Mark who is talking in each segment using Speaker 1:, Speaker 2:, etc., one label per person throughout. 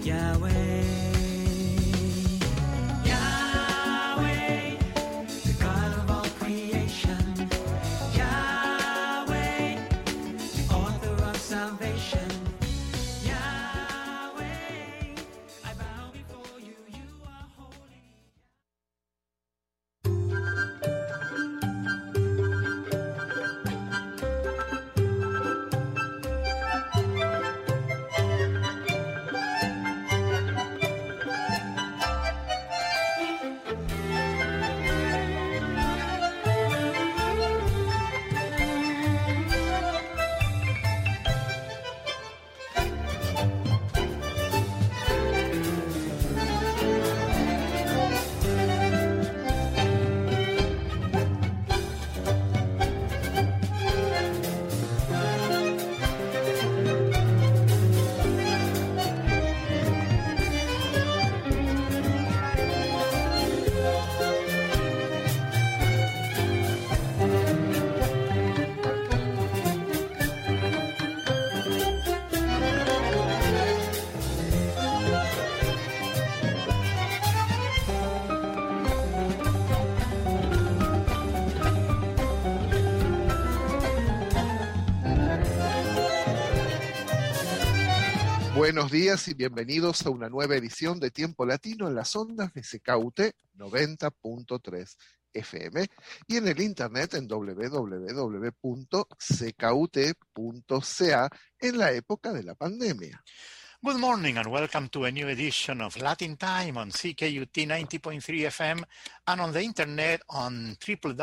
Speaker 1: Yahweh, Yahweh, the God of all creation. Yahweh, the author of salvation. Yahweh, I bow before you, you are holy.
Speaker 2: Buenos días y bienvenidos a una nueva edición de Tiempo Latino en las ondas de CKUT 90.3 FM y en el internet en www.ckut.ca en la época de la pandemia.
Speaker 3: Good morning and welcome to a new edition of Latin Time on CKUT 90.3 FM and on the internet on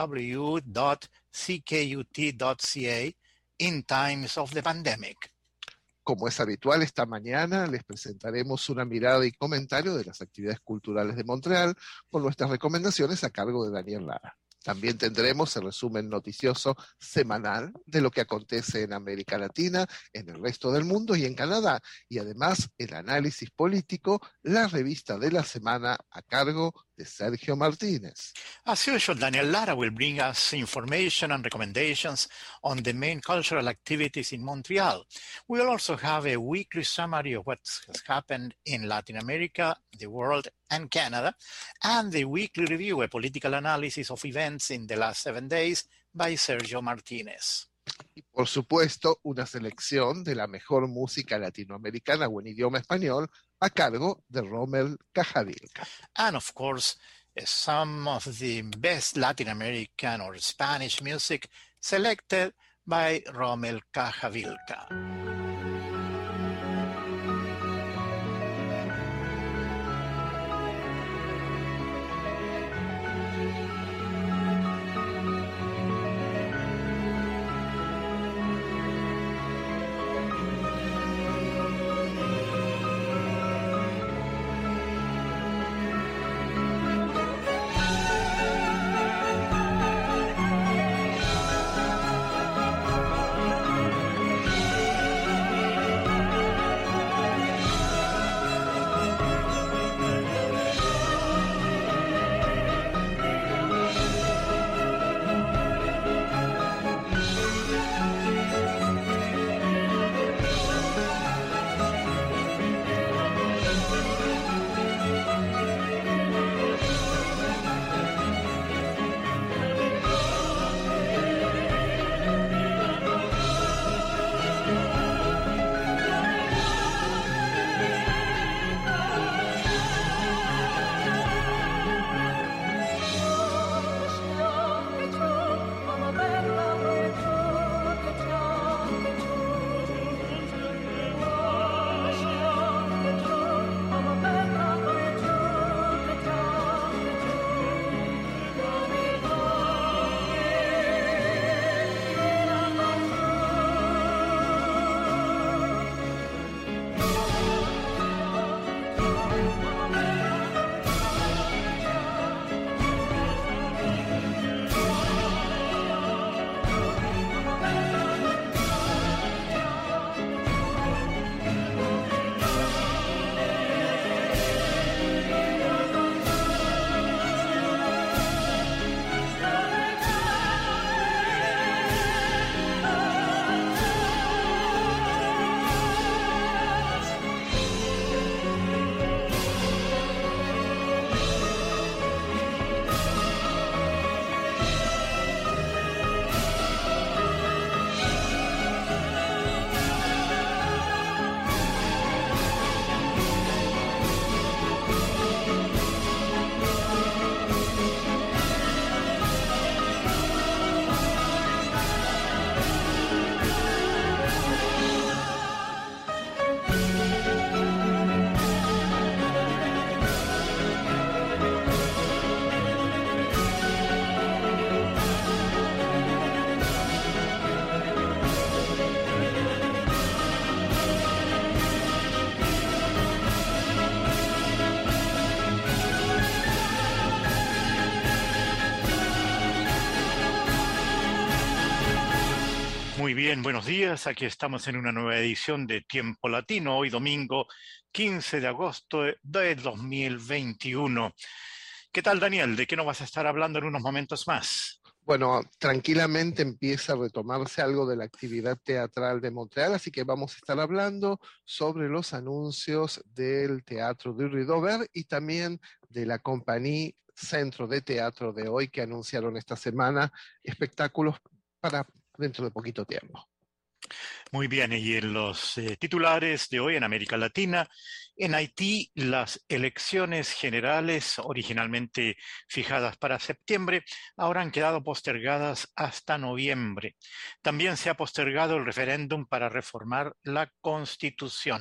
Speaker 3: www.ckut.ca in times of the pandemic.
Speaker 2: Como es habitual, esta mañana les presentaremos una mirada y comentario de las actividades culturales de Montreal con nuestras recomendaciones a cargo de Daniel Lara. También tendremos el resumen noticioso semanal de lo que acontece en América Latina, en el resto del mundo y en Canadá, y además el análisis político, la revista de la semana a cargo de Sergio Martínez.
Speaker 3: As usual, Daniel Lara will bring us information and recommendations on the main cultural activities in Montreal. We will also have a weekly summary of what has happened in Latin America, the world, and Canada, and the weekly review, a political analysis of events in the last 7 days by Sergio Martínez.
Speaker 2: Y por supuesto, una selección de la mejor música latinoamericana o en idioma español a cargo de Rommel Cajavilca.
Speaker 3: And of course, some of the best Latin American or Spanish music selected by Rommel Cajavilca. bien, buenos días. Aquí estamos en una nueva edición de Tiempo Latino, hoy domingo 15 de agosto de 2021. ¿Qué tal, Daniel? ¿De qué nos vas a estar hablando en unos momentos más?
Speaker 2: Bueno, tranquilamente empieza a retomarse algo de la actividad teatral de Montreal, así que vamos a estar hablando sobre los anuncios del Teatro du Rideau Vert y también de la compañía Centro de Teatro de hoy que anunciaron esta semana espectáculos para dentro de poquito tiempo.
Speaker 3: Muy bien, y en los titulares de hoy en América Latina, en Haití las elecciones generales originalmente fijadas para septiembre ahora han quedado postergadas hasta noviembre. También se ha postergado el referéndum para reformar la Constitución.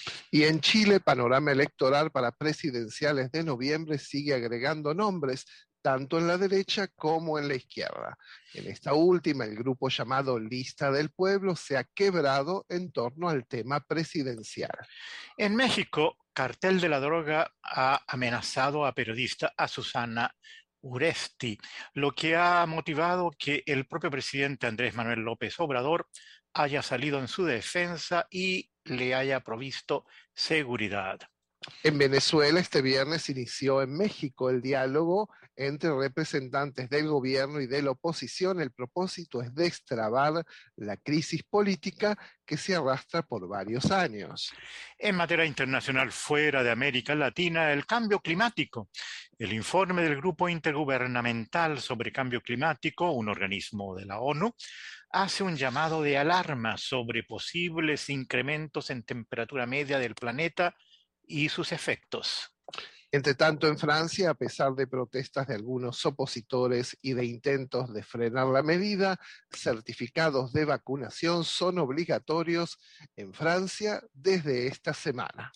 Speaker 2: Y en Chile, panorama electoral para presidenciales de noviembre sigue agregando nombres, tanto en la derecha como en la izquierda. En esta última, el grupo llamado Lista del Pueblo se ha quebrado en torno al tema presidencial.
Speaker 3: En México, Cartel de la Droga ha amenazado a periodista a Susana Uresti, lo que ha motivado que el propio presidente Andrés Manuel López Obrador haya salido en su defensa y le haya provisto seguridad.
Speaker 2: En Venezuela, este viernes inició en México el diálogo entre representantes del gobierno y de la oposición. El propósito es destrabar la crisis política que se arrastra por varios años.
Speaker 3: En materia internacional fuera de América Latina, el cambio climático. El informe del Grupo Intergubernamental sobre Cambio Climático, un organismo de la ONU, hace un llamado de alarma sobre posibles incrementos en temperatura media del planeta y sus efectos.
Speaker 2: Entre tanto, en Francia, a pesar de protestas de algunos opositores y de intentos de frenar la medida, certificados de vacunación son obligatorios en Francia desde esta semana.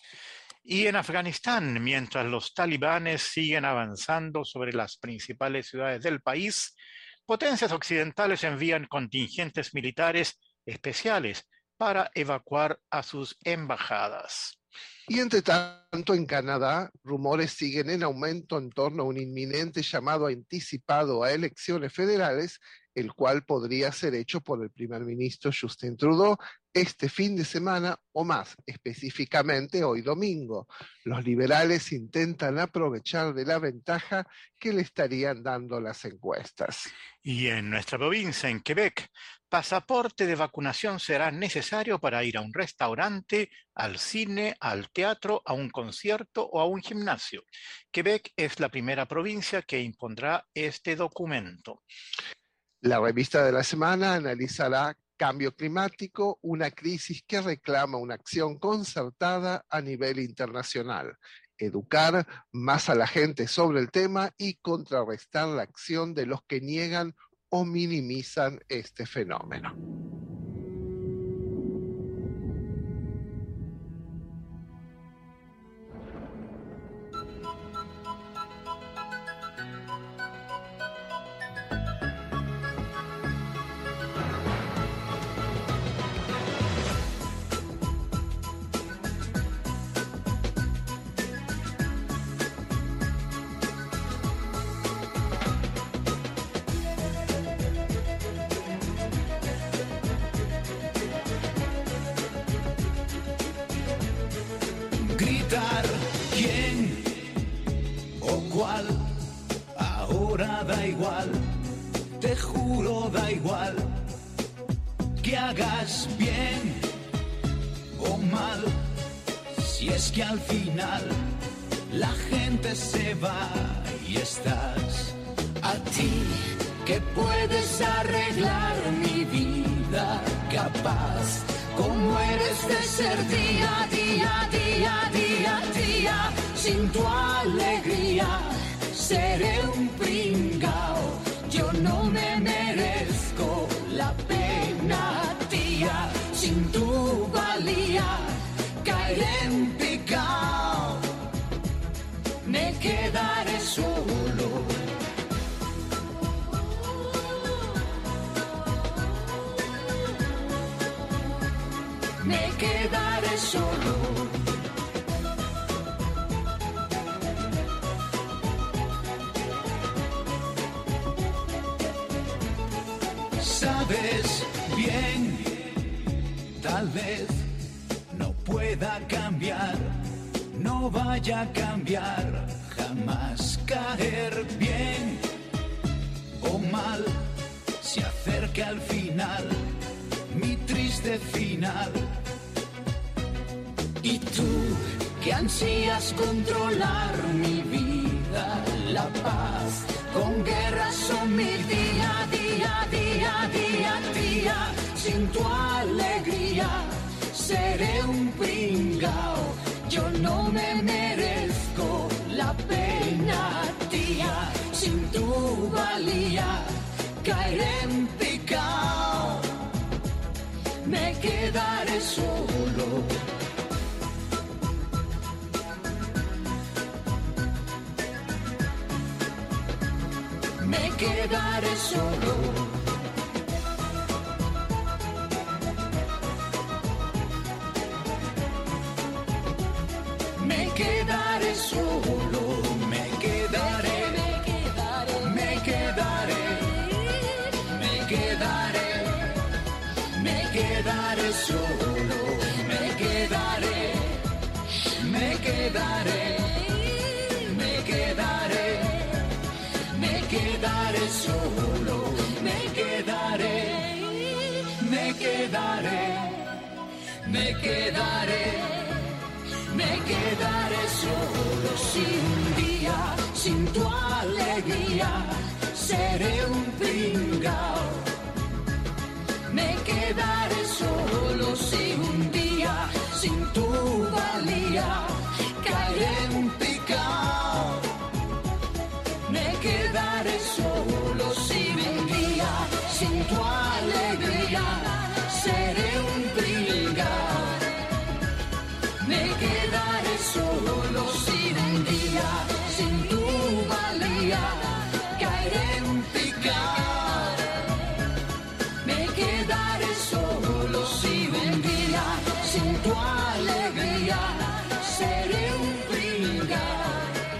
Speaker 3: Y en Afganistán, mientras los talibanes siguen avanzando sobre las principales ciudades del país, potencias occidentales envían contingentes militares especiales para evacuar a sus embajadas.
Speaker 2: Y entre tanto, en Canadá, rumores siguen en aumento en torno a un inminente llamado anticipado a elecciones federales, el cual podría ser hecho por el primer ministro Justin Trudeau este fin de semana o más, específicamente hoy domingo. Los liberales intentan aprovechar de la ventaja que le estarían dando las encuestas.
Speaker 3: Y en nuestra provincia, en Quebec, pasaporte de vacunación será necesario para ir a un restaurante, al cine, al teatro, a un concierto o a un gimnasio. Quebec es la primera provincia que impondrá este documento.
Speaker 2: La revista de la semana analizará Cambio climático, una crisis que reclama una acción concertada a nivel internacional. Educar más a la gente sobre el tema y contrarrestar la acción de los que niegan o minimizan este fenómeno.
Speaker 1: Gritar quién o cuál, ahora da igual, te juro da igual, que hagas bien o mal, si es que al final la gente se va y estás a ti, que puedes arreglar mi vida capaz. Como eres de ser día a día, día a día, día, sin tu alegría seré un pringao. Yo no me merezco la pena, tía, sin tu valía caeré en picao. Me quedaré solo. Me quedaré solo. Sabes bien Tal vez no pueda cambiar, no vaya a cambiar, jamás caer bien o mal. Se acerca al final, mi triste final. Y tú, que ansías controlar mi vida, la paz, con guerras o mi día, día, día, día, día. Sin tu alegría, seré un pringao. Yo no me merezco la pena, tía. Sin tu valía, caeré en picao. Me quedaré solo. Me quedaré solo. Me quedaré solo. Me quedaré. Me quedaré. Me quedaré. Me quedaré solo. Me quedaré. Me quedaré. Me quedaré. Me quedaré solo, me quedaré, me quedaré, me quedaré, me quedaré solo. Sin día, sin tu alegría, seré un pringao. Me quedaré solo. Si un día, sin tu valía, caeré en picao. Me quedaré solo. Sin un día, sin tu alegría, seré un pringao. Me quedaré solo. Sin un día, sin tu valía, caeré en picao. Me quedaré solo. Sin un día, sin tu alegría, seré un pringao.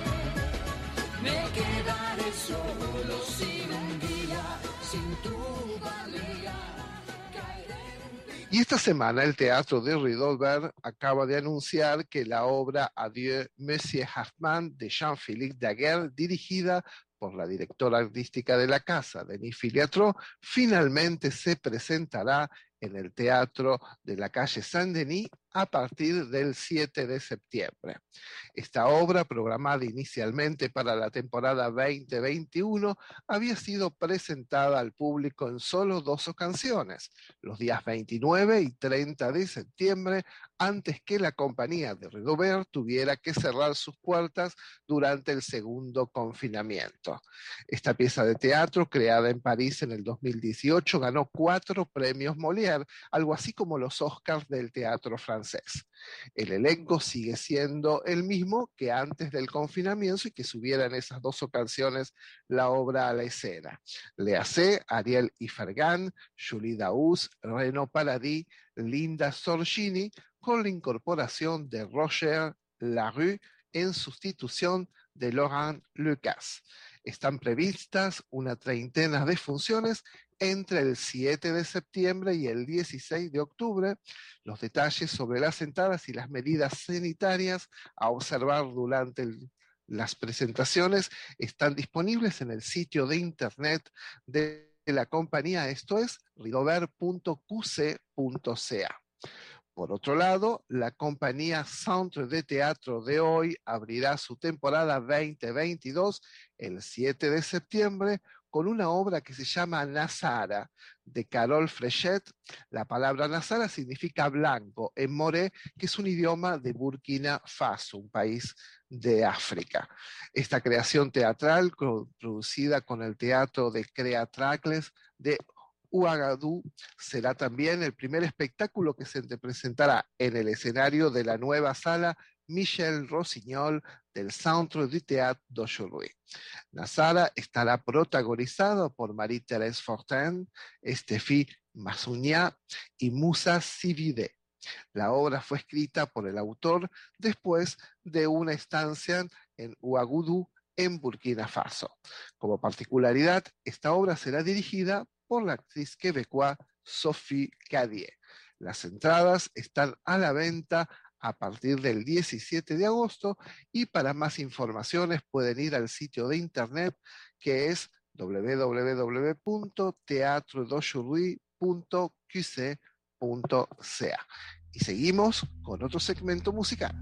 Speaker 1: Me quedaré solo. Sin un día, sin tu valía, caeré en picao.
Speaker 2: Y esta semana el Teatro de Rideau acaba de anunciar que la obra Adieu, Monsieur Hoffmann de Jean-Philippe Daguerre, dirigida por la directora artística de la casa, Denis Filiatro, finalmente se presentará en el Teatro de la calle Saint-Denis a partir del 7 de septiembre. Esta obra, programada inicialmente para la temporada 2021, había sido presentada al público en solo 2 ocasiones, los días 29 y 30 de septiembre, antes que la compañía de Rideau tuviera que cerrar sus puertas durante el segundo confinamiento. Esta pieza de teatro, creada en París en el 2018, ganó 4 premios Molière, algo así como los Oscars del teatro francés. El elenco sigue siendo el mismo que antes del confinamiento y que subiera en esas 2 ocasiones la obra a la escena. Léase Ariel Ifergan, Julie Daoust, Reno Paradis, Linda Sorgini, con la incorporación de Roger Larue en sustitución de Laurent Lucas. Están previstas una treintena de funciones entre el 7 de septiembre y el 16 de octubre. Los detalles sobre las entradas y las medidas sanitarias a observar durante las presentaciones están disponibles en el sitio de internet de la compañía, esto es rideauber.qc.ca. Por otro lado, la compañía Centre de Teatro de Hoy abrirá su temporada 2022 el 7 de septiembre con una obra que se llama Nazara, de Carole Fréchet. La palabra Nazara significa blanco en moré, que es un idioma de Burkina Faso, un país de África. Esta creación teatral, producida con el Teatro de Créatracles de Ouagadougou, será también el primer espectáculo que se presentará en el escenario de la nueva sala Michel Rossignol del Centre du Théâtre d'Aujourd'hui. Nazara estará protagonizado por Marie-Thérèse Fortin, Stéphie Massougna y Moussa Sivide. La obra fue escrita por el autor después de una estancia en Ouagadougou, en Burkina Faso. Como particularidad, esta obra será dirigida por la actriz quebecoa Sophie Cadier. Las entradas están a la venta a partir del 17 de agosto y para más informaciones pueden ir al sitio de internet que es www.teatrodojurui.qc.ca. Y seguimos con otro segmento musical.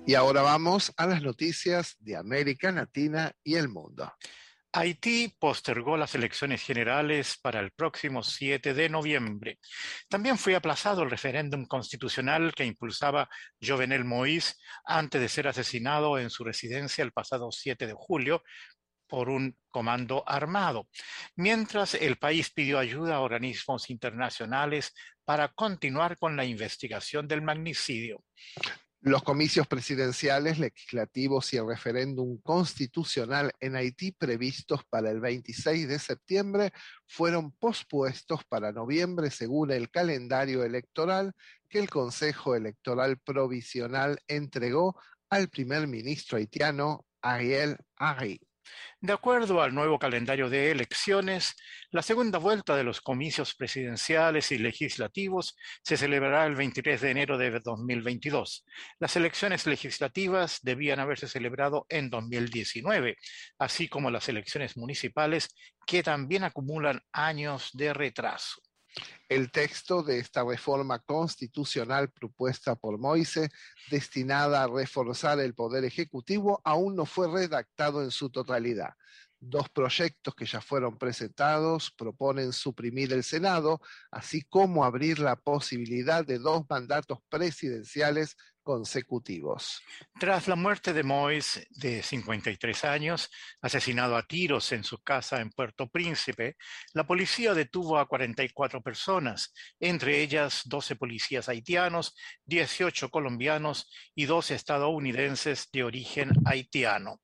Speaker 2: Y ahora vamos a las noticias de América Latina y el mundo.
Speaker 3: Haití postergó las elecciones generales para el próximo 7 de noviembre. También fue aplazado el referéndum constitucional que impulsaba Jovenel Moïse antes de ser asesinado en su residencia el pasado 7 de julio por un comando armado, mientras el país pidió ayuda a organismos internacionales para continuar con la investigación del magnicidio.
Speaker 2: Los comicios presidenciales, legislativos y el referéndum constitucional en Haití previstos para el 26 de septiembre fueron pospuestos para noviembre según el calendario electoral que el Consejo Electoral Provisional entregó al primer ministro haitiano Ariel Henry.
Speaker 3: De acuerdo al nuevo calendario de elecciones, la segunda vuelta de los comicios presidenciales y legislativos se celebrará el 23 de enero de 2022. Las elecciones legislativas debían haberse celebrado en 2019, así como las elecciones municipales, que también acumulan años de retraso.
Speaker 2: El texto de esta reforma constitucional propuesta por Moise, destinada a reforzar el poder ejecutivo, aún no fue redactado en su totalidad. Dos proyectos que ya fueron presentados proponen suprimir el Senado, así como abrir la posibilidad de 2 mandatos presidenciales consecutivos.
Speaker 3: Tras la muerte de Moïse, de 53 años, asesinado a tiros en su casa en Puerto Príncipe, la policía detuvo a 44 personas, entre ellas 12 policías haitianos, 18 colombianos y 2 estadounidenses de origen haitiano.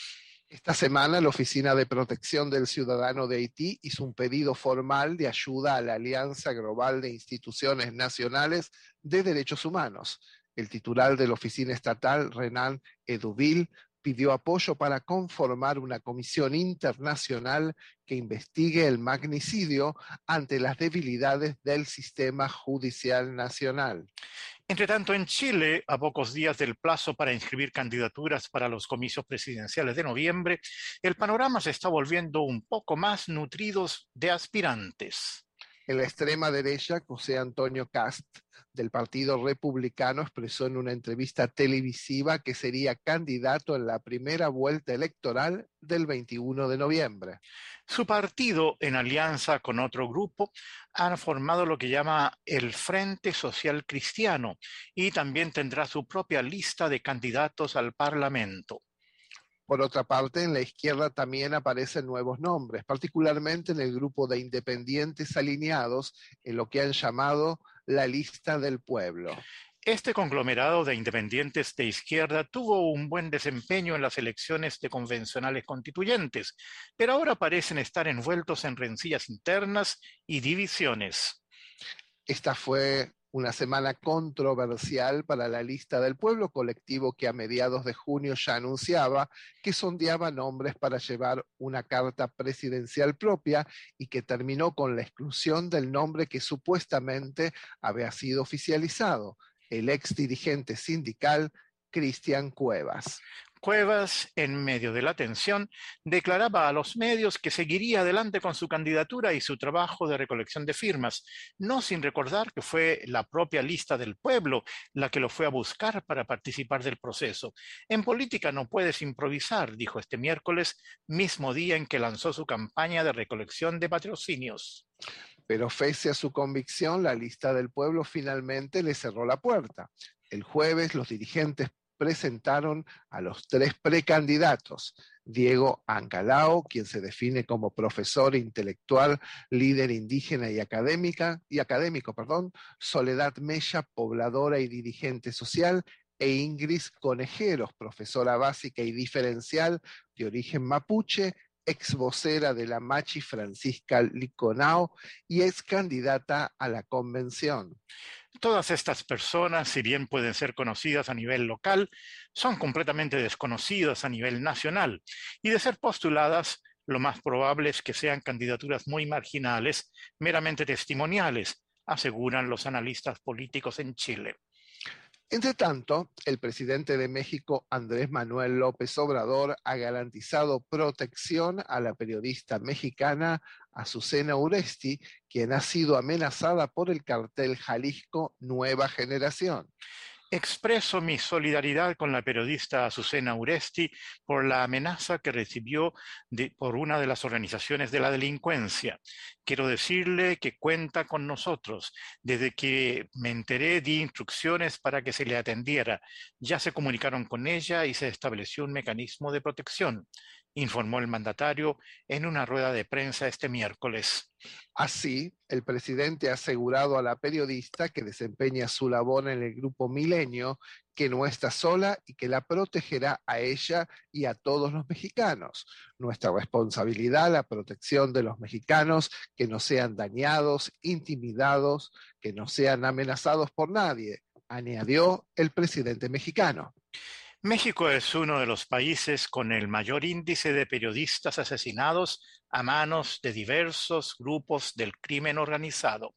Speaker 2: Esta semana, la Oficina de Protección del Ciudadano de Haití hizo un pedido formal de ayuda a la Alianza Global de Instituciones Nacionales de Derechos Humanos. El titular de la oficina estatal, Renan Eduville, pidió apoyo para conformar una comisión internacional que investigue el magnicidio ante las debilidades del sistema judicial nacional.
Speaker 3: Entre tanto, en Chile, a pocos días del plazo para inscribir candidaturas para los comicios presidenciales de noviembre, el panorama se está volviendo un poco más nutrido de aspirantes.
Speaker 2: En la extrema derecha, José Antonio Cast, del Partido Republicano, expresó en una entrevista televisiva que sería candidato en la primera vuelta electoral del 21 de noviembre.
Speaker 3: Su partido, en alianza con otro grupo, han formado lo que llama el Frente Social Cristiano y también tendrá su propia lista de candidatos al Parlamento.
Speaker 2: Por otra parte, en la izquierda también aparecen nuevos nombres, particularmente en el grupo de independientes alineados en lo que han llamado la lista del pueblo.
Speaker 3: Este conglomerado de independientes de izquierda tuvo un buen desempeño en las elecciones de convencionales constituyentes, pero ahora parecen estar envueltos en rencillas internas y divisiones.
Speaker 2: Esta fue una semana controversial para la lista del pueblo, colectivo que a mediados de junio ya anunciaba que sondeaba nombres para llevar una carta presidencial propia y que terminó con la exclusión del nombre que supuestamente había sido oficializado, el ex dirigente sindical Cristian Cuevas.
Speaker 3: Cuevas, en medio de la tensión, declaraba a los medios que seguiría adelante con su candidatura y su trabajo de recolección de firmas, no sin recordar que fue la propia lista del pueblo la que lo fue a buscar para participar del proceso. En política no puedes improvisar, dijo este miércoles, mismo día en que lanzó su campaña de recolección de patrocinios.
Speaker 2: Pero pese a su convicción, la lista del pueblo finalmente le cerró la puerta. El jueves, los dirigentes presentaron a los 3 precandidatos: Diego Ancalao, quien se define como profesor intelectual, líder indígena y académico, Soledad Mella, pobladora y dirigente social, e Ingrid Conejeros, profesora básica y diferencial de origen mapuche, ex vocera de la Machi Francisca Liconao y ex candidata a la convención.
Speaker 3: Todas estas personas, si bien pueden ser conocidas a nivel local, son completamente desconocidas a nivel nacional, y de ser postuladas, lo más probable es que sean candidaturas muy marginales, meramente testimoniales, aseguran los analistas políticos en Chile.
Speaker 2: Entre tanto, el presidente de México, Andrés Manuel López Obrador, ha garantizado protección a la periodista mexicana Azucena Uresti, quien ha sido amenazada por el cartel Jalisco Nueva Generación.
Speaker 3: Expreso mi solidaridad con la periodista Azucena Uresti por la amenaza que recibió por una de las organizaciones de la delincuencia. Quiero decirle que cuenta con nosotros. Desde que me enteré, di instrucciones para que se le atendiera. Ya se comunicaron con ella y se estableció un mecanismo de protección, informó el mandatario en una rueda de prensa este miércoles.
Speaker 2: Así, el presidente ha asegurado a la periodista que desempeña su labor en el Grupo Milenio que no está sola y que la protegerá a ella y a todos los mexicanos. Nuestra responsabilidad, la protección de los mexicanos, que no sean dañados, intimidados, que no sean amenazados por nadie, añadió el presidente mexicano.
Speaker 3: México es uno de los países con el mayor índice de periodistas asesinados a manos de diversos grupos del crimen organizado.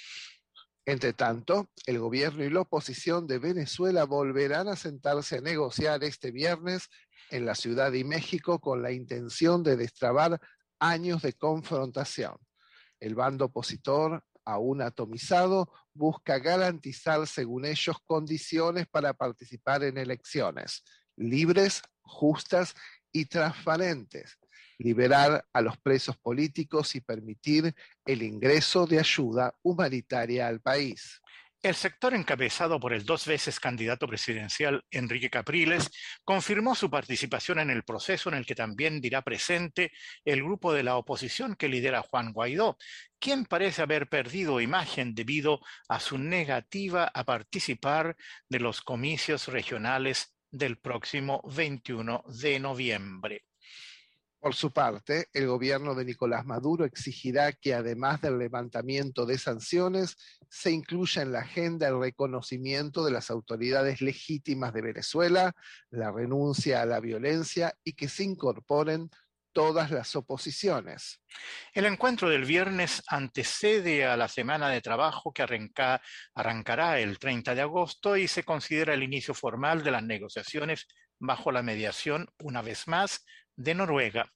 Speaker 2: Entre tanto, el gobierno y la oposición de Venezuela volverán a sentarse a negociar este viernes en la Ciudad de México con la intención de destrabar años de confrontación. El bando opositor, aún atomizado, busca garantizar, según ellos, condiciones para participar en elecciones libres, justas y transparentes, liberar a los presos políticos y permitir el ingreso de ayuda humanitaria al país.
Speaker 3: El sector encabezado por el 2 veces candidato presidencial Enrique Capriles confirmó su participación en el proceso, en el que también dirá presente el grupo de la oposición que lidera Juan Guaidó, quien parece haber perdido imagen debido a su negativa a participar de los comicios regionales del próximo 21 de noviembre.
Speaker 2: Por su parte, el gobierno de Nicolás Maduro exigirá que, además del levantamiento de sanciones, se incluya en la agenda el reconocimiento de las autoridades legítimas de Venezuela, la renuncia a la violencia y que se incorporen todas las oposiciones.
Speaker 3: El encuentro del viernes antecede a la semana de trabajo que arrancará el 30 de agosto y se considera el inicio formal de las negociaciones bajo la mediación, una vez más, de Noruega.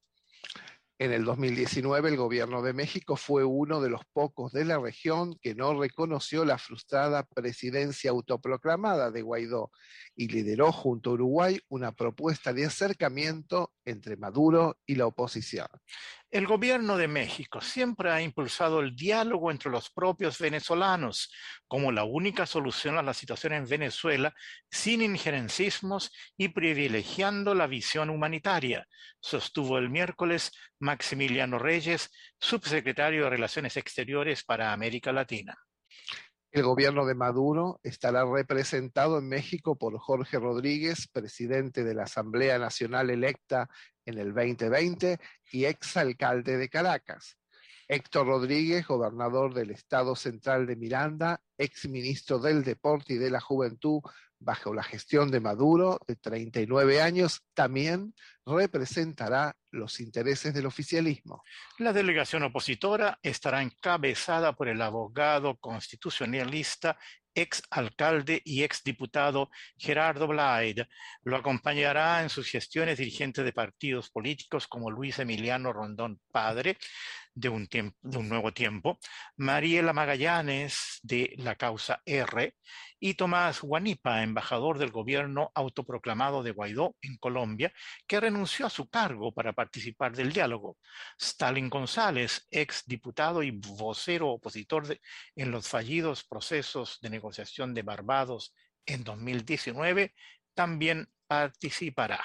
Speaker 2: En el 2019, el gobierno de México fue uno de los pocos de la región que no reconoció la frustrada presidencia autoproclamada de Guaidó y lideró junto a Uruguay una propuesta de acercamiento entre Maduro y la oposición.
Speaker 3: El gobierno de México siempre ha impulsado el diálogo entre los propios venezolanos como la única solución a la situación en Venezuela, sin injerencismos y privilegiando la visión humanitaria, sostuvo el miércoles Maximiliano Reyes, subsecretario de Relaciones Exteriores para América Latina.
Speaker 2: El gobierno de Maduro estará representado en México por Jorge Rodríguez, presidente de la Asamblea Nacional electa en el 2020 y exalcalde de Caracas. Héctor Rodríguez, gobernador del Estado Central de Miranda, exministro del Deporte y de la Juventud bajo la gestión de Maduro, de 39 años, también representará los intereses del oficialismo.
Speaker 3: La delegación opositora estará encabezada por el abogado constitucionalista, ex alcalde y ex diputado Gerardo Blyde. Lo acompañará en sus gestiones dirigentes de partidos políticos como Luis Emiliano Rondón Padre, de un Nuevo Tiempo, Mariela Magallanes, de la Causa R, y Tomás Guanipa, embajador del gobierno autoproclamado de Guaidó en Colombia, que renunció a su cargo para participar del diálogo. Stalin González, ex diputado y vocero opositor en los fallidos procesos de negociación de Barbados en 2019, también participará.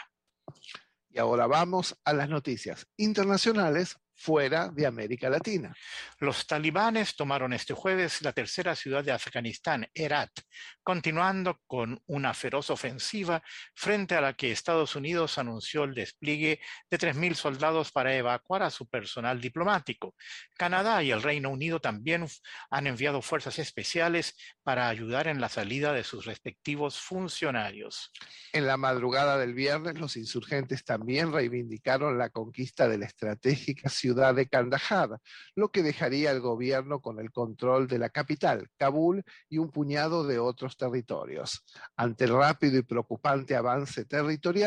Speaker 2: Y ahora vamos a las noticias internacionales fuera de América Latina.
Speaker 3: Los talibanes tomaron este jueves la tercera ciudad de Afganistán, Herat, continuando con una feroz ofensiva frente a la que Estados Unidos anunció el despliegue de 3.000 soldados para evacuar a su personal diplomático. Canadá y el Reino Unido también han enviado fuerzas especiales para ayudar en la salida de sus respectivos funcionarios.
Speaker 2: En la madrugada del viernes, los insurgentes también reivindicaron la conquista de la estratégica ciudad de Kandahar, lo que dejaría al gobierno con el control de la capital, Kabul, y un puñado de otros territorios. Ante el rápido y preocupante avance territorial,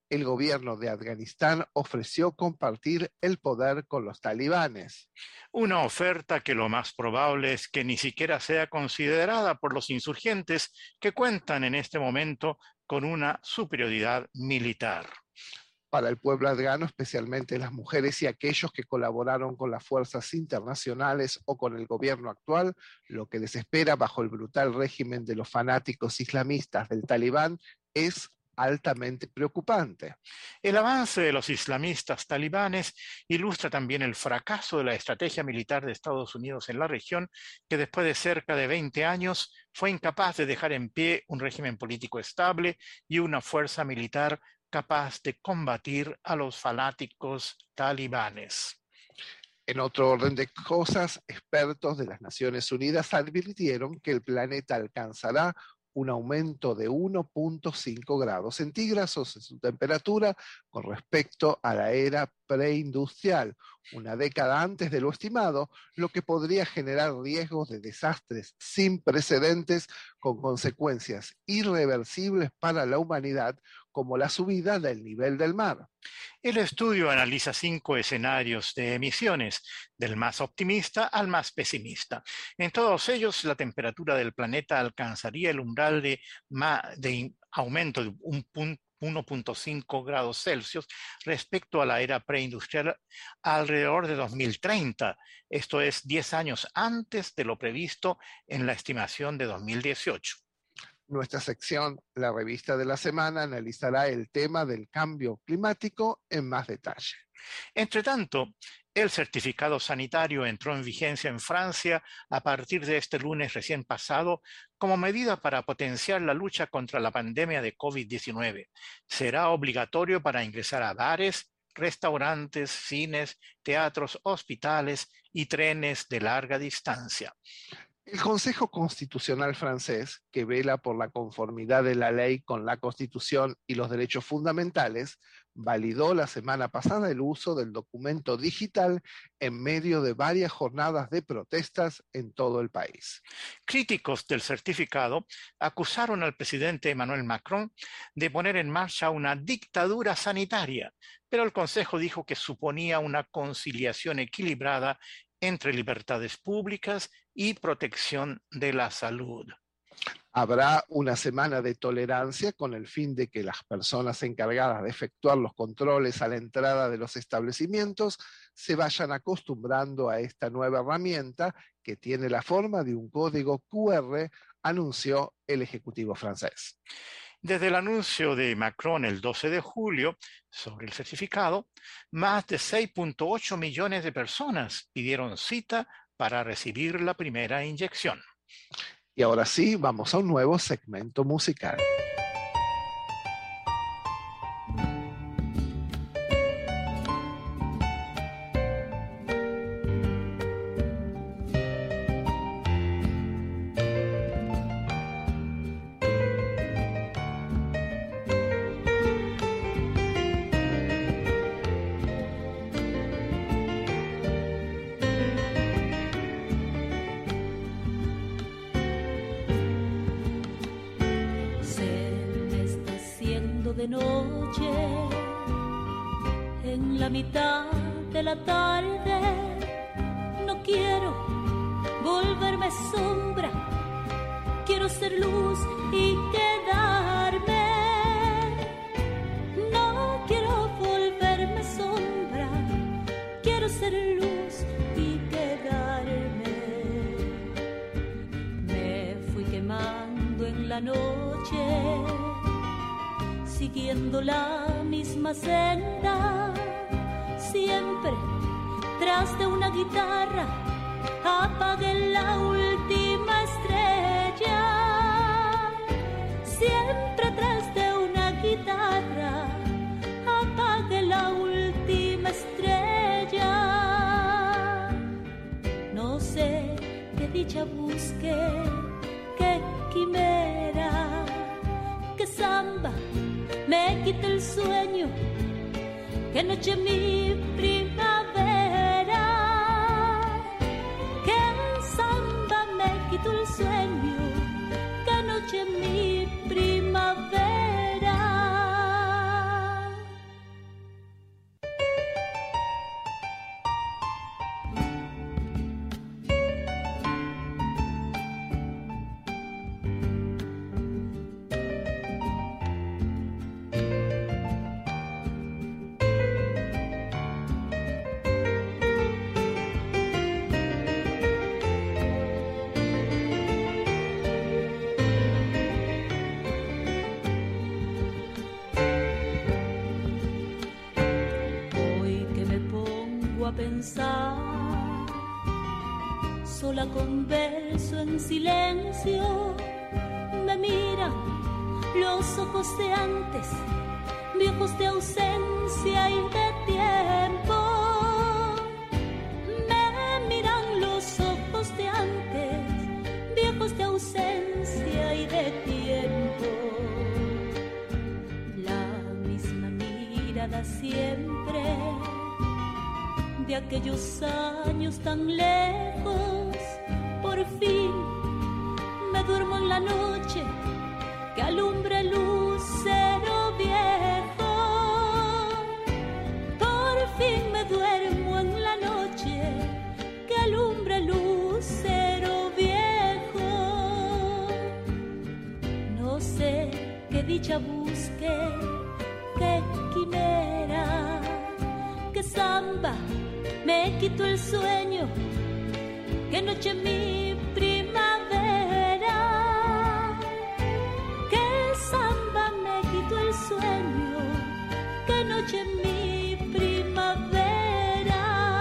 Speaker 2: el gobierno de Afganistán ofreció compartir el poder con los talibanes.
Speaker 3: Una oferta que lo más probable es que ni siquiera sea considerada por los insurgentes que cuentan en este momento con una superioridad militar.
Speaker 2: Para el pueblo afgano, especialmente las mujeres y aquellos que colaboraron con las fuerzas internacionales o con el gobierno actual, lo que les espera bajo el brutal régimen de los fanáticos islamistas del Talibán es altamente preocupante.
Speaker 3: El avance de los islamistas talibanes ilustra también el fracaso de la estrategia militar de Estados Unidos en la región, que después de cerca de 20 años fue incapaz de dejar en pie un régimen político estable y una fuerza militar capaz de combatir a los fanáticos talibanes.
Speaker 2: En otro orden de cosas, expertos de las Naciones Unidas advirtieron que el planeta alcanzará un aumento de 1.5 grados centígrados en su temperatura con respecto a la era preindustrial, una década antes de lo estimado, lo que podría generar riesgos de desastres sin precedentes con consecuencias irreversibles para la humanidad, como la subida del nivel del mar.
Speaker 3: El estudio analiza 5 escenarios de emisiones, del más optimista al más pesimista. En todos ellos, la temperatura del planeta alcanzaría el umbral de aumento de 1.5 grados Celsius respecto a la era preindustrial alrededor de 2030. Esto es 10 años antes de lo previsto en la estimación de 2018.
Speaker 2: Nuestra sección, la revista de la semana, analizará el tema del cambio climático en más detalle.
Speaker 3: Entre tanto, el certificado sanitario entró en vigencia en Francia a partir de este lunes recién pasado como medida para potenciar la lucha contra la pandemia de COVID-19. Será obligatorio para ingresar a bares, restaurantes, cines, teatros, hospitales y trenes de larga distancia.
Speaker 2: El Consejo Constitucional francés, que vela por la conformidad de la ley con la Constitución y los derechos fundamentales, validó la semana pasada el uso del documento digital en medio de varias jornadas de protestas en todo el país.
Speaker 3: Críticos del certificado acusaron al presidente Emmanuel Macron de poner en marcha una dictadura sanitaria, pero el Consejo dijo que suponía una conciliación equilibrada entre libertades públicas y protección de la salud.
Speaker 2: Habrá una semana de tolerancia con el fin de que las personas encargadas de efectuar los controles a la entrada de los establecimientos se vayan acostumbrando a esta nueva herramienta que tiene la forma de un código QR, anunció el Ejecutivo francés.
Speaker 3: Desde el anuncio de Macron el 12 de julio sobre el certificado, más de 6.8 millones de personas pidieron cita para recibir la primera inyección.
Speaker 2: Y ahora sí, vamos a un nuevo segmento musical.
Speaker 4: De noche, en la mitad de la tarde, no quiero volverme sombra, quiero ser luz y quedarme. No quiero volverme sombra, quiero ser luz y quedarme. Me fui quemando en la noche, siguiendo la misma senda, siempre tras de una guitarra, apagué la última estrella. Siempre tras de una guitarra, apagué la última estrella. No sé qué dicha busqué, qué quimera, qué samba me quita el sueño, que noche mi primavera, que samba me quitó el sueño, que noche mi primavera. pensar. Sola converso en silencio, me miran los ojos de antes, viejos de ausencia y de tiempo. Me miran los ojos de antes, viejos de ausencia y de tiempo. La misma mirada siempre de aquellos años tan lejos. Por fin me duermo en la noche que alumbra el lucero viejo. Por fin me duermo en la noche que alumbra el lucero viejo. No sé qué dicha busque, qué quimera, qué samba me quitó el sueño, qué noche mi primavera, qué samba me quitó el sueño, qué noche mi primavera.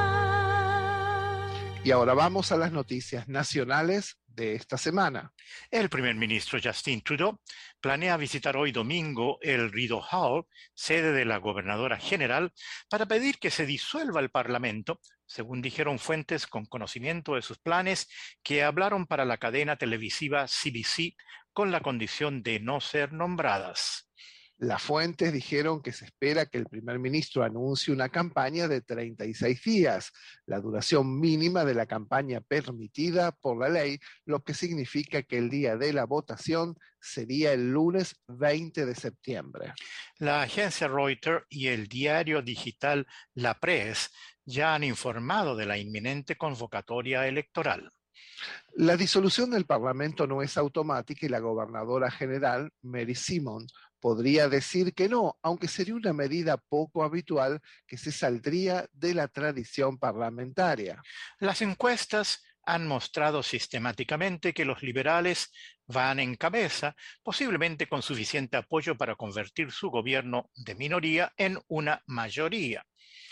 Speaker 2: Y ahora vamos a las noticias nacionales de esta semana.
Speaker 3: El primer ministro Justin Trudeau planea visitar hoy domingo el Rideau Hall, sede de la gobernadora general, para pedir que se disuelva el Parlamento, según dijeron fuentes con conocimiento de sus planes que hablaron para la cadena televisiva CBC con la condición de no ser nombradas.
Speaker 2: Las fuentes dijeron que se espera que el primer ministro anuncie una campaña de 36 días, la duración mínima de la campaña permitida por la ley, lo que significa que el día de la votación sería el lunes 20 de septiembre.
Speaker 3: La agencia Reuters y el diario digital La Presse ya han informado de la inminente convocatoria electoral.
Speaker 2: La disolución del Parlamento no es automática y la gobernadora general, Mary Simon, podría decir que no, aunque sería una medida poco habitual que se saldría de la tradición parlamentaria.
Speaker 3: Las encuestas han mostrado sistemáticamente que los liberales van en cabeza, posiblemente con suficiente apoyo para convertir su gobierno de minoría en una mayoría.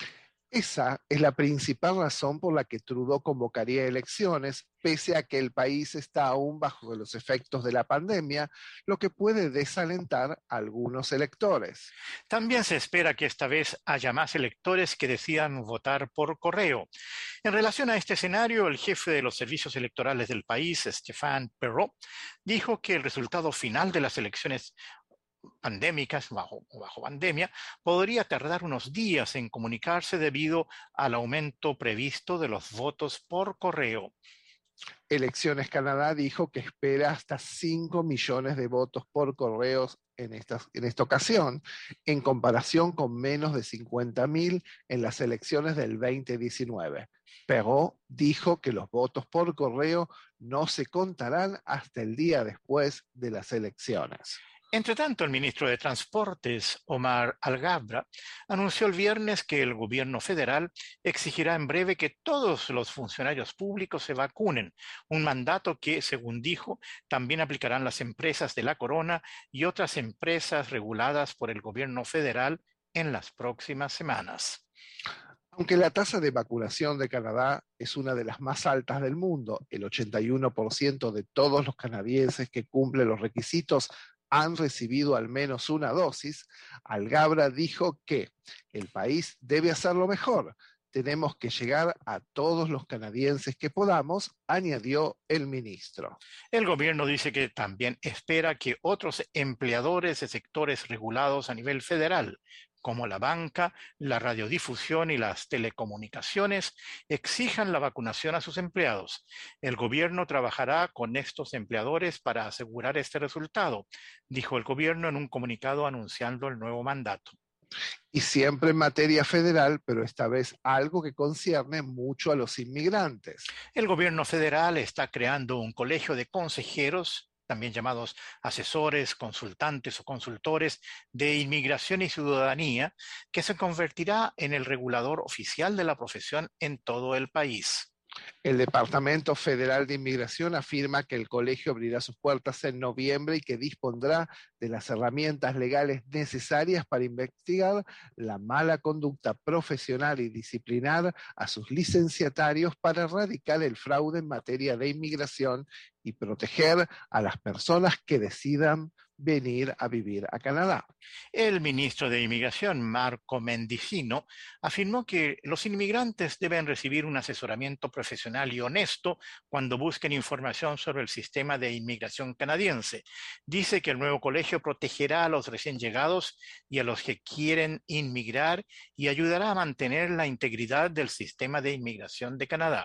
Speaker 2: Esa es la principal razón por la que Trudeau convocaría elecciones, pese a que el país está aún bajo los efectos de la pandemia, lo que puede desalentar a algunos electores.
Speaker 3: También se espera que esta vez haya más electores que decidan votar por correo. En relación a este escenario, el jefe de los servicios electorales del país, Stéphane Perrot, dijo que el resultado final de las elecciones pandémicas, bajo pandemia, podría tardar unos días en comunicarse debido al aumento previsto de los votos por correo.
Speaker 2: Elecciones Canadá dijo que espera hasta 5 millones de votos por correos en esta ocasión, en comparación con menos de 50.000 en las elecciones del 2019. Perrot dijo que los votos por correo no se contarán hasta el día después de las elecciones.
Speaker 3: Entre tanto, el ministro de Transportes, Omar Alghabra, anunció el viernes que el gobierno federal exigirá en breve que todos los funcionarios públicos se vacunen, un mandato que, según dijo, también aplicarán las empresas de la Corona y otras empresas reguladas por el gobierno federal en las próximas semanas.
Speaker 2: Aunque la tasa de vacunación de Canadá es una de las más altas del mundo, el 81% de todos los canadienses que cumplen los requisitos han recibido al menos una dosis, Alghabra dijo que el país debe hacerlo mejor. Tenemos que llegar a todos los canadienses que podamos, añadió el ministro.
Speaker 3: El gobierno dice que también espera que otros empleadores de sectores regulados a nivel federal, como la banca, la radiodifusión y las telecomunicaciones, exijan la vacunación a sus empleados. El gobierno trabajará con estos empleadores para asegurar este resultado, dijo el gobierno en un comunicado anunciando el nuevo mandato.
Speaker 2: Y siempre en materia federal, pero esta vez algo que concierne mucho a los inmigrantes.
Speaker 3: El gobierno federal está creando un colegio de consejeros, también llamados asesores, consultantes o consultores de inmigración y ciudadanía, que se convertirá en el regulador oficial de la profesión en todo el país.
Speaker 2: El Departamento Federal de Inmigración afirma que el colegio abrirá sus puertas en noviembre y que dispondrá de las herramientas legales necesarias para investigar la mala conducta profesional y disciplinar a sus licenciatarios para erradicar el fraude en materia de inmigración y proteger a las personas que decidan venir a vivir a Canadá.
Speaker 3: El ministro de Inmigración, Marco Mendicino, afirmó que los inmigrantes deben recibir un asesoramiento profesional y honesto cuando busquen información sobre el sistema de inmigración canadiense. Dice que el nuevo colegio protegerá a los recién llegados y a los que quieren inmigrar y ayudará a mantener la integridad del sistema de inmigración de Canadá.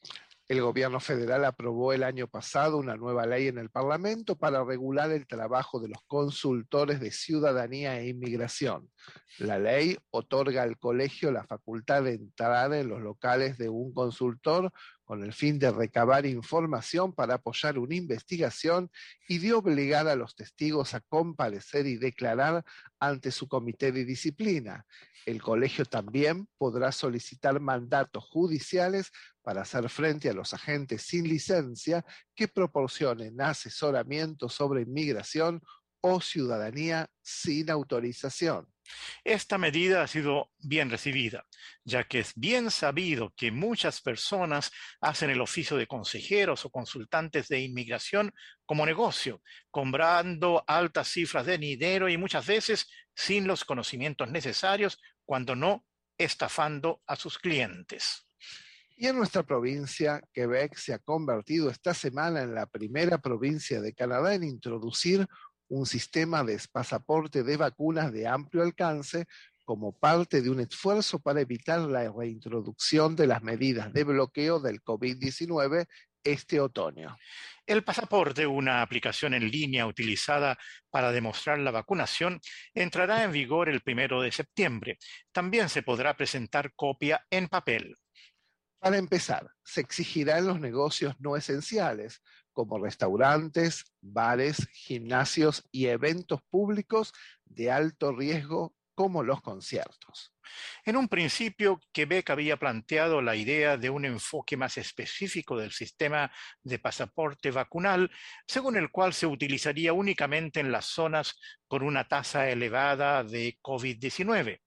Speaker 2: El gobierno federal aprobó el año pasado una nueva ley en el Parlamento para regular el trabajo de los consultores de ciudadanía e inmigración. La ley otorga al colegio la facultad de entrar en los locales de un consultor con el fin de recabar información para apoyar una investigación y de obligar a los testigos a comparecer y declarar ante su comité de disciplina. El colegio también podrá solicitar mandatos judiciales para hacer frente a los agentes sin licencia que proporcionen asesoramiento sobre inmigración o ciudadanía sin autorización.
Speaker 3: Esta medida ha sido bien recibida, ya que es bien sabido que muchas personas hacen el oficio de consejeros o consultantes de inmigración como negocio, cobrando altas cifras de dinero y muchas veces sin los conocimientos necesarios, cuando no estafando a sus clientes.
Speaker 2: Y en nuestra provincia, Quebec se ha convertido esta semana en la primera provincia de Canadá en introducir un sistema de pasaporte de vacunas de amplio alcance como parte de un esfuerzo para evitar la reintroducción de las medidas de bloqueo del COVID-19 este otoño.
Speaker 3: El pasaporte, una aplicación en línea utilizada para demostrar la vacunación, entrará en vigor el 1 de septiembre. También se podrá presentar copia en papel.
Speaker 2: Para empezar, se exigirá en los negocios no esenciales, como restaurantes, bares, gimnasios y eventos públicos de alto riesgo, como los conciertos.
Speaker 3: En un principio, Quebec había planteado la idea de un enfoque más específico del sistema de pasaporte vacunal, según el cual se utilizaría únicamente en las zonas con una tasa elevada de COVID-19.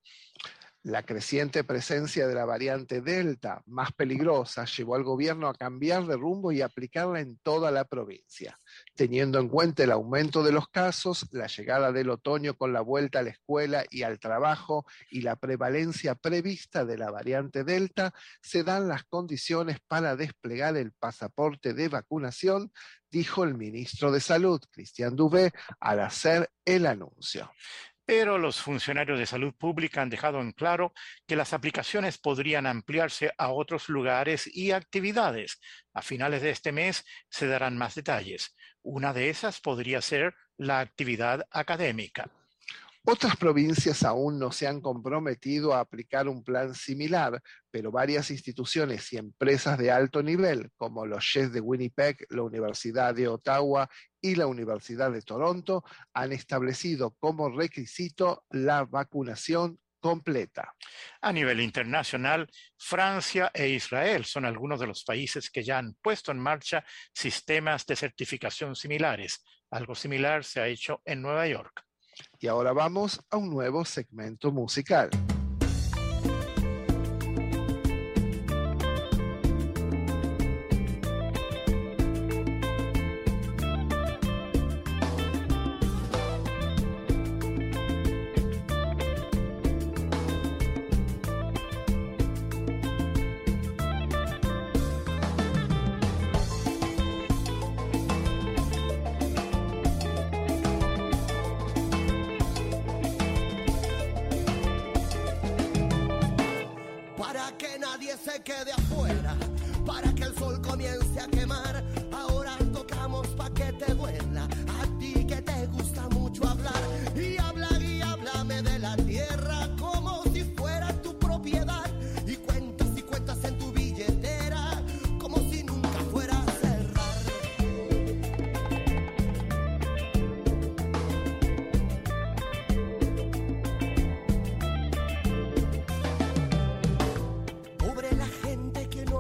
Speaker 2: La creciente presencia de la variante Delta, más peligrosa, llevó al gobierno a cambiar de rumbo y aplicarla en toda la provincia. Teniendo en cuenta el aumento de los casos, la llegada del otoño con la vuelta a la escuela y al trabajo y la prevalencia prevista de la variante Delta, se dan las condiciones para desplegar el pasaporte de vacunación, dijo el ministro de Salud, Christian Dubé, al hacer el anuncio.
Speaker 3: Pero los funcionarios de salud pública han dejado en claro que las aplicaciones podrían ampliarse a otros lugares y actividades. A finales de este mes se darán más detalles. Una de esas podría ser la actividad académica.
Speaker 2: Otras provincias aún no se han comprometido a aplicar un plan similar, pero varias instituciones y empresas de alto nivel, como los Jets de Winnipeg, la Universidad de Ottawa y la Universidad de Toronto, han establecido como requisito la vacunación completa.
Speaker 3: A nivel internacional, Francia e Israel son algunos de los países que ya han puesto en marcha sistemas de certificación similares. Algo similar se ha hecho en Nueva York.
Speaker 2: Y ahora vamos a un nuevo segmento musical.
Speaker 5: Se quede afuera, para que el sol comience a quemar. Ahora tocamos pa' que te duela, a ti que te gusta mucho hablar. Y háblame de la tierra como si fuera tu propiedad. Y cuentas en tu billetera como si nunca fuera a cerrar. Pobre la gente que no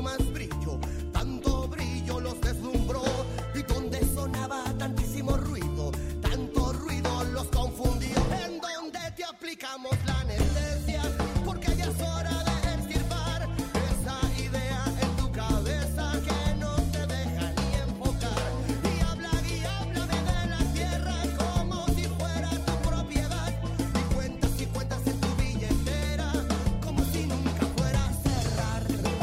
Speaker 5: más brillo, tanto brillo los deslumbró, y donde sonaba tantísimo ruido, tanto ruido los confundió. En donde te aplicamos la anestesia, porque ya es hora de extirpar esa idea en tu cabeza que no te deja ni enfocar. Y háblame de la tierra como si fuera tu propiedad, y cuentas en tu billetera como si nunca fuera a cerrar.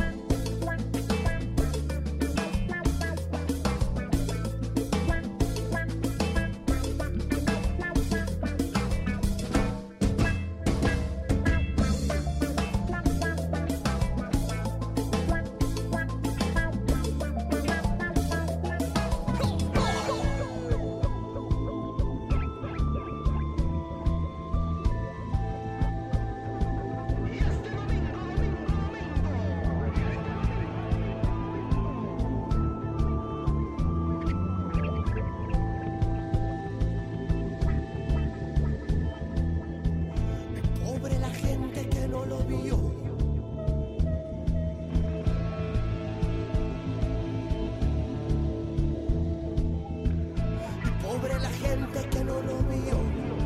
Speaker 5: Pobre la gente que no lo vio. Pobre la gente que no lo vio.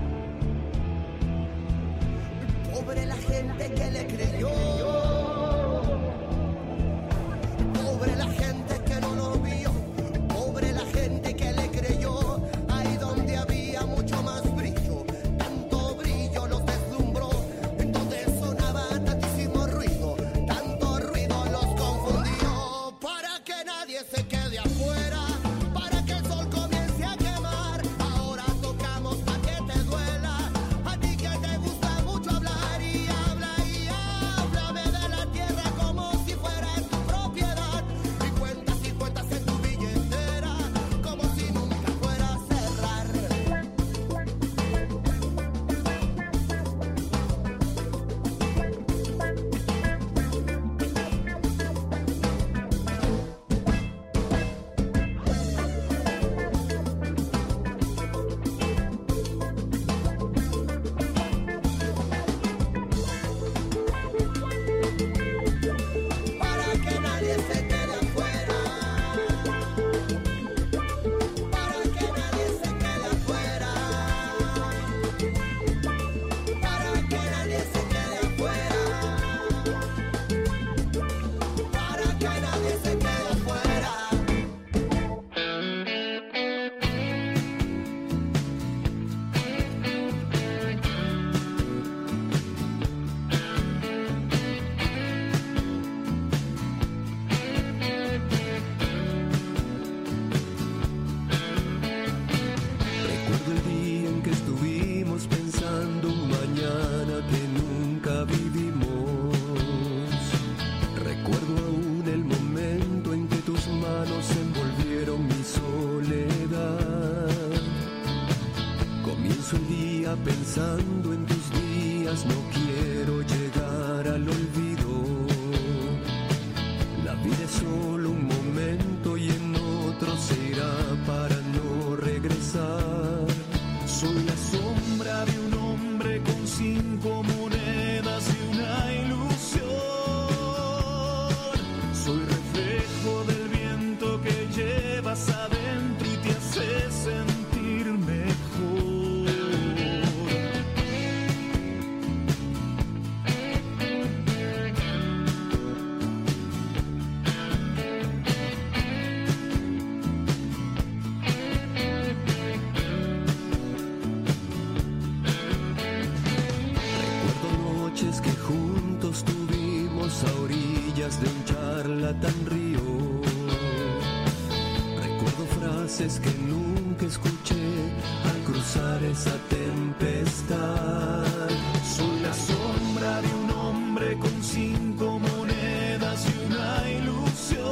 Speaker 5: Pobre la gente que le creyó. Pobre la gente que no lo vio. Pobre la gente que le creyó. Ahí donde había mucho más brillo, tanto brillo los deslumbró. En donde sonaba tantísimo ruido, tanto ruido los confundió. Para que nadie se quede afuera, para que el sol comience a quemar. Ahora tocamos pa' que te duela, a ti que te gusta mucho hablar. Y háblame de la tierra como si fuera tu propiedad. Y cuentas en tu billetera como si nunca fuera a cerrar. Para que nadie se quede afuera, para que nadie se quede afuera, para que nadie se quede afuera, para que nadie se quede afuera.
Speaker 6: Recuerdo el día en que estuvimos pensando un mañana que nunca vivimos. Recuerdo aún el momento en que tus manos envolvieron mi soledad. Comienzo el día pensando en tus días, no quiero llegar al olvido. La vida es solo un momento y en otro se irá para no regresar. Soy la sombra de un hombre con 5 monedas y una ilusión. Soy reflejo del viento que llevas adentro y te hace sentir mejor. Recuerdo noches que juntos tuvimos a orillas de un charlatán río. Recuerdo frases que nunca escuché al cruzar esa tempestad. Soy la sombra de un hombre con 5 monedas y una ilusión.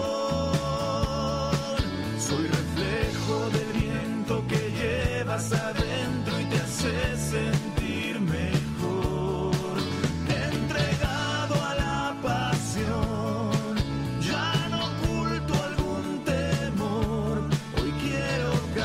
Speaker 6: Soy reflejo del viento que llevas adentro y te hace sentir mejor. Entregado a la pasión, ya no oculto algún temor. Hoy quiero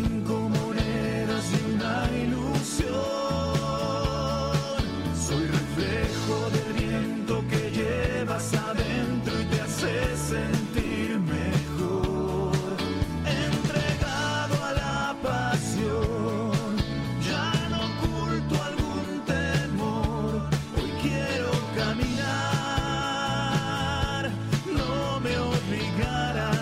Speaker 6: 5 monedas y una ilusión. Soy reflejo del viento que llevas adentro y te hace sentir mejor. Entregado a la pasión, ya no oculto algún temor. Hoy quiero caminar, no me obligarán.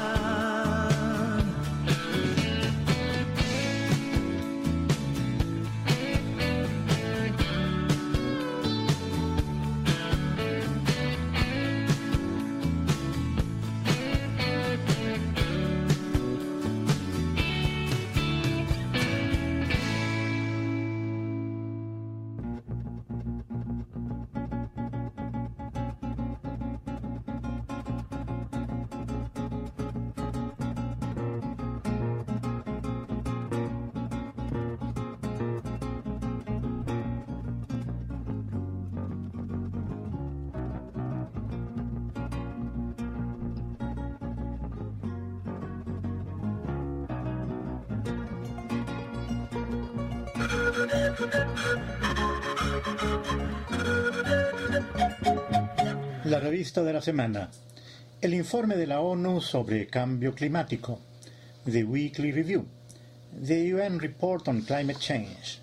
Speaker 7: La revista de la semana. El informe de la ONU sobre cambio climático. The Weekly Review. The UN Report on Climate Change.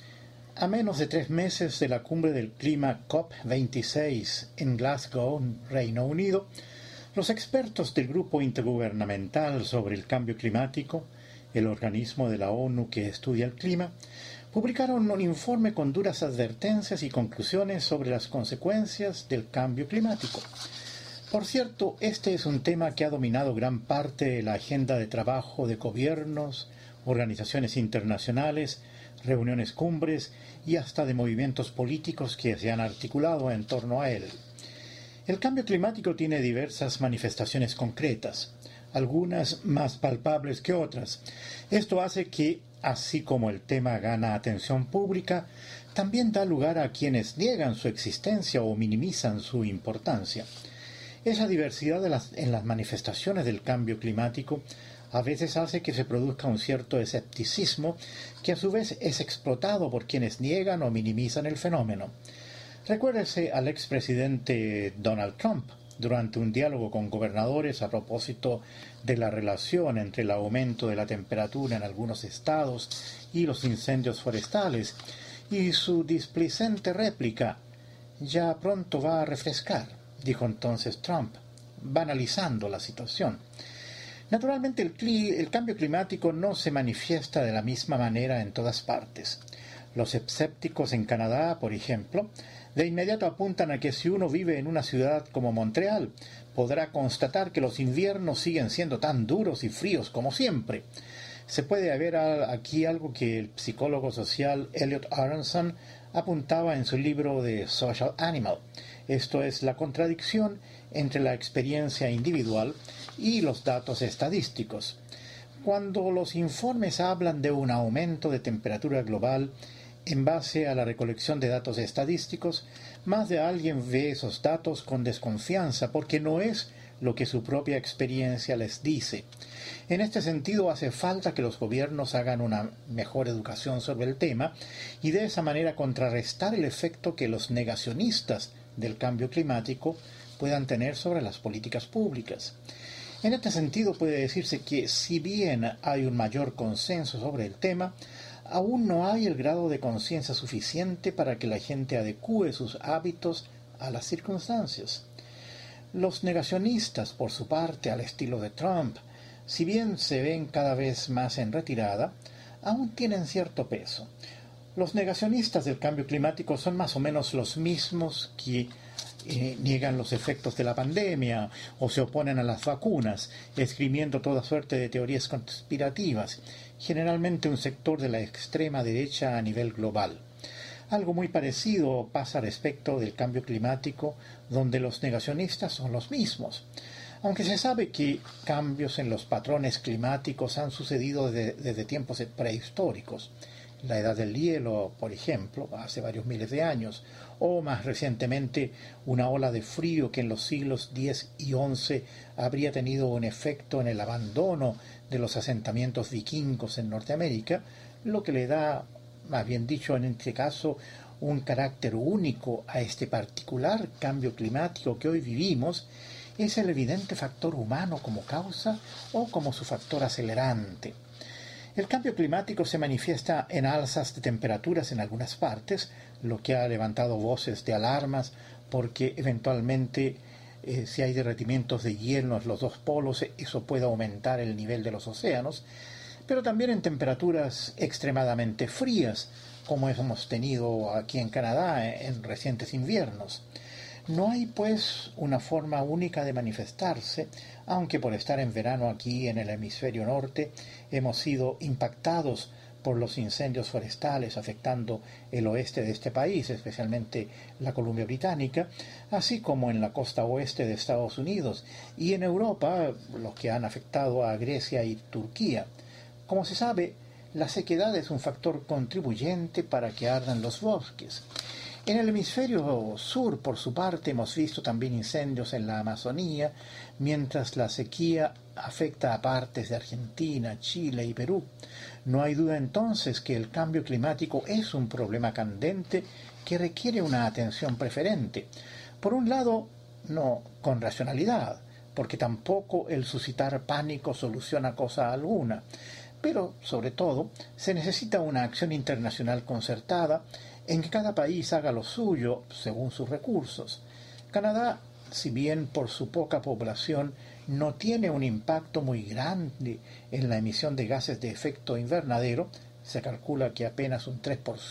Speaker 7: A menos de 3 meses de la cumbre del clima COP26 en Glasgow, Reino Unido, los expertos del Grupo Intergubernamental sobre el Cambio Climático, el organismo de la ONU que estudia el clima, publicaron un informe con duras advertencias y conclusiones sobre las consecuencias del cambio climático. Por cierto, este es un tema que ha dominado gran parte de la agenda de trabajo de gobiernos, organizaciones internacionales, reuniones cumbres y hasta de movimientos políticos que se han articulado en torno a él. El cambio climático tiene diversas manifestaciones concretas, algunas más palpables que otras. Esto hace que, así como el tema gana atención pública, también da lugar a quienes niegan su existencia o minimizan su importancia. Esa diversidad en las manifestaciones del cambio climático a veces hace que se produzca un cierto escepticismo que a su vez es explotado por quienes niegan o minimizan el fenómeno. Recuérdese al expresidente Donald Trump durante un diálogo con gobernadores a propósito de la relación entre el aumento de la temperatura en algunos estados y los incendios forestales, y su displicente réplica: «Ya pronto va a refrescar», dijo entonces Trump, banalizando la situación. Naturalmente, el cambio climático no se manifiesta de la misma manera en todas partes. Los escépticos en Canadá, por ejemplo, de inmediato apuntan a que si uno vive en una ciudad como Montreal, podrá constatar que los inviernos siguen siendo tan duros y fríos como siempre. Se puede ver aquí algo que el psicólogo social Elliot Aronson apuntaba en su libro The Social Animal. Esto es la contradicción entre la experiencia individual y los datos estadísticos. Cuando los informes hablan de un aumento de temperatura global en base a la recolección de datos estadísticos, más de alguien ve esos datos con desconfianza porque no es lo que su propia experiencia les dice. En este sentido, hace falta que los gobiernos hagan una mejor educación sobre el tema y de esa manera contrarrestar el efecto que los negacionistas del cambio climático puedan tener sobre las políticas públicas. En este sentido, puede decirse que si bien hay un mayor consenso sobre el tema, aún no hay el grado de conciencia suficiente para que la gente adecúe sus hábitos a las circunstancias. Los negacionistas, por su parte, al estilo de Trump, si bien se ven cada vez más en retirada, aún tienen cierto peso. Los negacionistas del cambio climático son más o menos los mismos que niegan los efectos de la pandemia o se oponen a las vacunas, esgrimiendo toda suerte de teorías conspirativas, generalmente un sector de la extrema derecha a nivel global. Algo muy parecido pasa respecto del cambio climático, donde los negacionistas son los mismos. Aunque se sabe que cambios en los patrones climáticos han sucedido desde tiempos prehistóricos, la edad del hielo, por ejemplo, hace varios miles de años, o más recientemente una ola de frío que en los siglos X y XI habría tenido un efecto en el abandono de los asentamientos vikingos en Norteamérica, lo que le da, más bien dicho en este caso, un carácter único a este particular cambio climático que hoy vivimos, es el evidente factor humano como causa o como su factor acelerante. El cambio climático se manifiesta en alzas de temperaturas en algunas partes, lo que ha levantado voces de alarmas porque eventualmente si hay derretimientos de hielo en los dos polos, eso puede aumentar el nivel de los océanos, pero también en temperaturas extremadamente frías, como hemos tenido aquí en Canadá en recientes inviernos. No hay, pues, una forma única de manifestarse, aunque por estar en verano aquí en el hemisferio norte hemos sido impactados por los incendios forestales afectando el oeste de este país, especialmente la Columbia Británica, así como en la costa oeste de Estados Unidos y en Europa, los que han afectado a Grecia y Turquía. Como se sabe, la sequedad es un factor contribuyente para que ardan los bosques. En el hemisferio sur, por su parte, hemos visto también incendios en la Amazonía, mientras la sequía afecta a partes de Argentina, Chile y Perú. No hay duda entonces que el cambio climático es un problema candente que requiere una atención preferente. Por un lado, no con racionalidad, porque tampoco el suscitar pánico soluciona cosa alguna, pero sobre todo se necesita una acción internacional concertada en que cada país haga lo suyo según sus recursos. Canadá, si bien por su poca población no tiene un impacto muy grande en la emisión de gases de efecto invernadero, se calcula que apenas un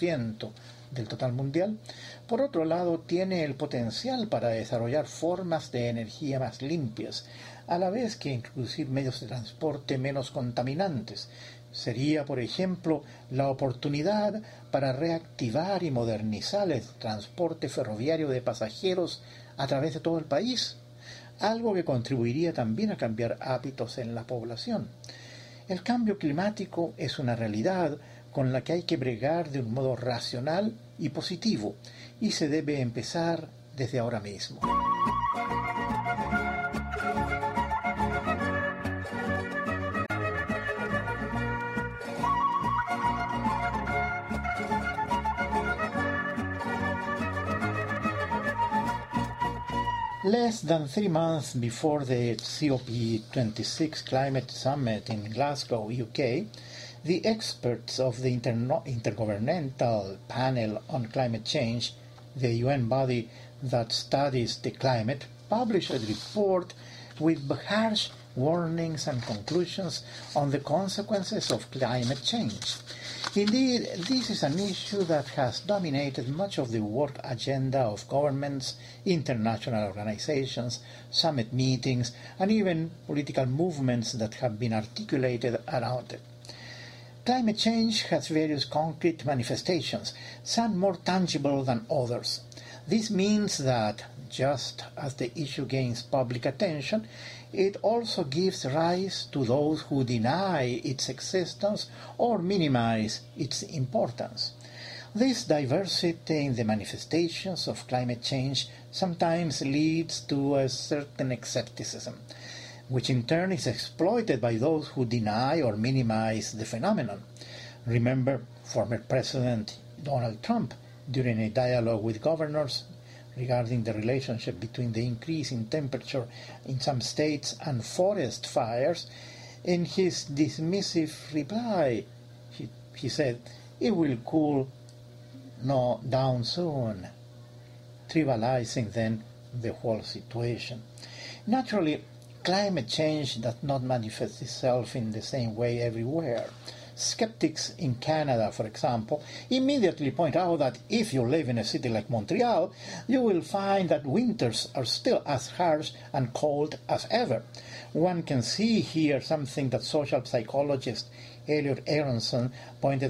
Speaker 7: 3% del total mundial, por otro lado tiene el potencial para desarrollar formas de energía más limpias, a la vez que introducir medios de transporte menos contaminantes. Sería, por ejemplo, la oportunidad para reactivar y modernizar el transporte ferroviario de pasajeros a través de todo el país, algo que contribuiría también a cambiar hábitos en la población. El cambio climático es una realidad con la que hay que bregar de un modo racional y positivo, y se debe empezar desde ahora mismo. Less than 3 months before the COP26 Climate Summit in Glasgow, UK, the experts of the Intergovernmental Panel on Climate Change, the UN body that studies the climate, published a report with harsh warnings and conclusions on the consequences of climate change. Indeed, this is an issue that has dominated much of the work agenda of governments, international organizations, summit meetings, and even political movements that have been articulated around it. Climate change has various concrete manifestations, some more tangible than others. This means that, just as the issue gains public attention, it also gives rise to those who deny its existence or minimize its importance. This diversity in the manifestations of climate change sometimes leads to a certain skepticism, which in turn is exploited by those who deny or minimize the phenomenon. Remember former President Donald Trump during a dialogue with governors regarding the relationship between the increase in temperature in some states and forest fires. In his dismissive reply, he said, "It will cool down soon," trivializing then the whole situation. Naturally, climate change does not manifest itself in the same way everywhere. Skeptics in Canada, for example, immediately point out that if you live in a city like Montreal, you will find that winters are still as harsh and cold as ever. One can see here something that social psychologist Elliot Aronson pointed